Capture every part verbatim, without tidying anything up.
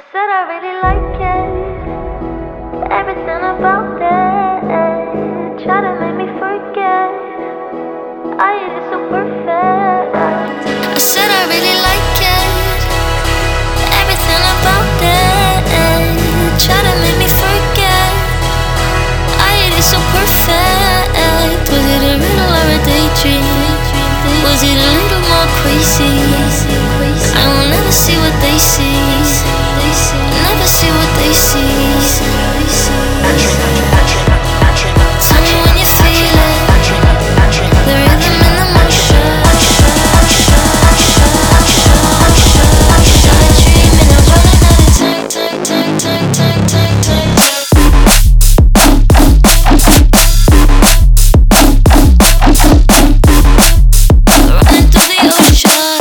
Said I really like it, everything about it. Try to make me forget, I hate it so perfect. I said I really like it, everything about it. Try to make me forget, I hate it so perfect. Was it a riddle or a daydream? Was it a little more crazy? I will never see what they see. Never see what they see. Tell me when you feel it, the rhythm and the motion. Start dreaming of running out of time, time, time, time, time, time, time. Running through the ocean.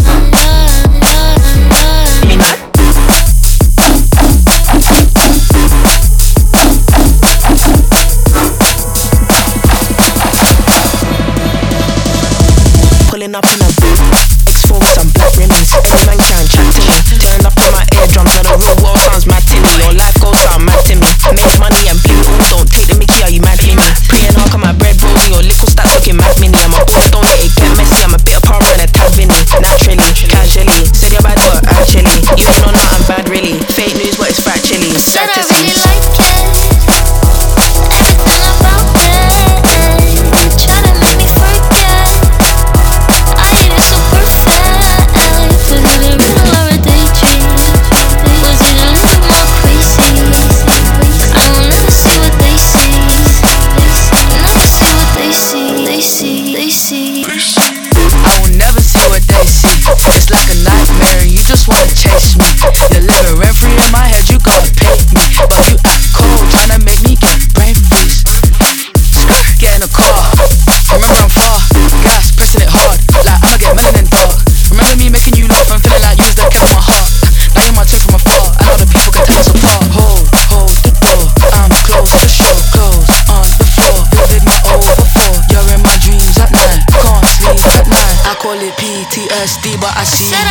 Pulling up in a booth, exposed some black rimmings. Any man can chat to me. Turn up in my eardrums and the real world sounds mad to me. Your life goes down mad to me. Make money and bleed all, don't take the mickey, are you mad for me? Praying hard, come my bread rolls and your liquor start looking mad mini. And my boys don't let it get messy. I'm a bit of power and a tad vinny. Naturally, casually, said you're bad but actually, even though not I'm bad really. Fake news but it's factually. Said Sad to I see. really like it, everything about it. Try to make me forget, I hate it so perfect. Was it a riddle or a daydream? Was it a little more crazy? I will never see what they see. Never see what they see. They see, they see. I will never see what they see. It's like a nightmare and you just wanna chase me. You're living rent free in my head, you gotta pay me. But you act cold, tryna make me get brain freeze. Get in the car, remember I'm far. Gas, pressing it hard, like I'ma get melanin dark. Remember me making you laugh and feeling like you was the cat on my heart. Now you're my chest from afar, and all the people can tell us apart. Hold, hold the door, I'm close to show. Clothes on the floor, living me over four. You're in my dreams at night, can't sleep at night. I call it P T S D, but I see Said